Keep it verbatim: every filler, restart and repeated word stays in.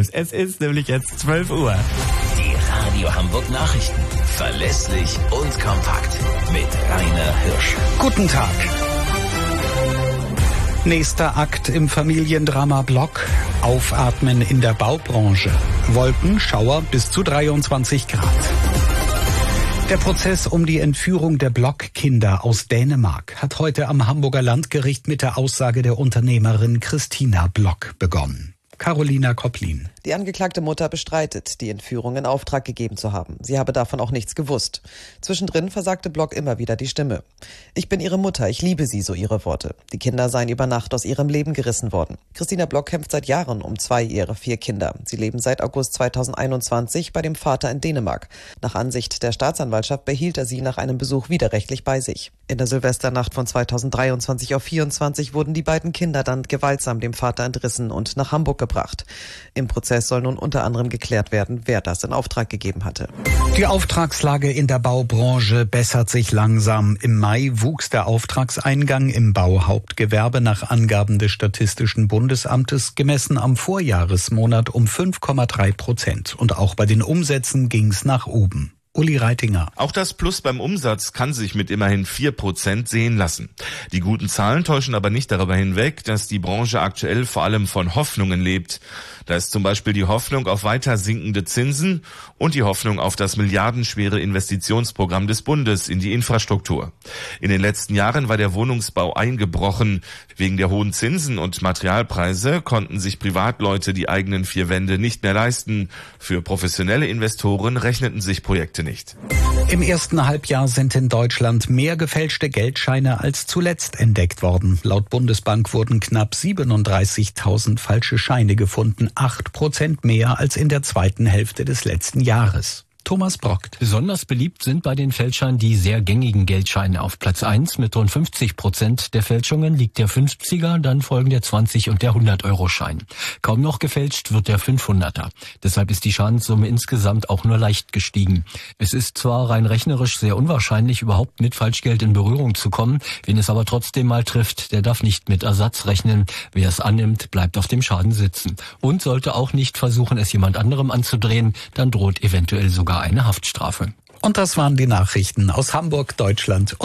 Neues. Es ist nämlich jetzt zwölf Uhr. Die Radio Hamburg Nachrichten. Verlässlich und kompakt. Mit Rainer Hirsch. Guten Tag. Nächster Akt im Familiendrama Block. Aufatmen in der Baubranche. Wolken, Schauer bis zu dreiundzwanzig Grad. Der Prozess um die Entführung der Block-Kinder aus Dänemark hat heute am Hamburger Landgericht mit der Aussage der Unternehmerin Christina Block begonnen. Carolina Kopplin. Die angeklagte Mutter bestreitet, die Entführung in Auftrag gegeben zu haben. Sie habe davon auch nichts gewusst. Zwischendrin versagte Block immer wieder die Stimme. Ich bin ihre Mutter, ich liebe sie, so ihre Worte. Die Kinder seien über Nacht aus ihrem Leben gerissen worden. Christina Block kämpft seit Jahren um zwei ihrer vier Kinder. Sie leben seit August zweitausendeinundzwanzig bei dem Vater in Dänemark. Nach Ansicht der Staatsanwaltschaft behielt er sie nach einem Besuch widerrechtlich bei sich. In der Silvesternacht von zweitausenddreiundzwanzig auf vierundzwanzig wurden die beiden Kinder dann gewaltsam dem Vater entrissen und nach Hamburg gebracht. Im Prozess soll nun unter anderem geklärt werden, wer das in Auftrag gegeben hatte. Die Auftragslage in der Baubranche bessert sich langsam. Im Mai wuchs der Auftragseingang im Bauhauptgewerbe nach Angaben des Statistischen Bundesamtes gemessen am Vorjahresmonat um fünf Komma drei Prozent. Und auch bei den Umsätzen ging's nach oben. Uli Reitinger. Auch das Plus beim Umsatz kann sich mit immerhin vier Prozent sehen lassen. Die guten Zahlen täuschen aber nicht darüber hinweg, dass die Branche aktuell vor allem von Hoffnungen lebt. Da ist zum Beispiel die Hoffnung auf weiter sinkende Zinsen und die Hoffnung auf das milliardenschwere Investitionsprogramm des Bundes in die Infrastruktur. In den letzten Jahren war der Wohnungsbau eingebrochen. Wegen der hohen Zinsen und Materialpreise konnten sich Privatleute die eigenen vier Wände nicht mehr leisten. Für professionelle Investoren rechneten sich Projekte nicht. Im ersten Halbjahr sind in Deutschland mehr gefälschte Geldscheine als zuletzt entdeckt worden. Laut Bundesbank wurden knapp siebenunddreißigtausend falsche Scheine gefunden, acht Prozent mehr als in der zweiten Hälfte des letzten Jahres. Thomas Brockt. Besonders beliebt sind bei den Fälschern die sehr gängigen Geldscheine. Auf Platz eins mit rund fünfzig Prozent der Fälschungen liegt der fünfziger, dann folgen der zwanzig- und der hundert-Euro-Schein. Kaum noch gefälscht wird der fünfhunderter. Deshalb ist die Schadenssumme insgesamt auch nur leicht gestiegen. Es ist zwar rein rechnerisch sehr unwahrscheinlich, überhaupt mit Falschgeld in Berührung zu kommen. Wen es aber trotzdem mal trifft, der darf nicht mit Ersatz rechnen. Wer es annimmt, bleibt auf dem Schaden sitzen. Und sollte auch nicht versuchen, es jemand anderem anzudrehen, dann droht eventuell sogar eine Haftstrafe. Und das waren die Nachrichten aus Hamburg, Deutschland und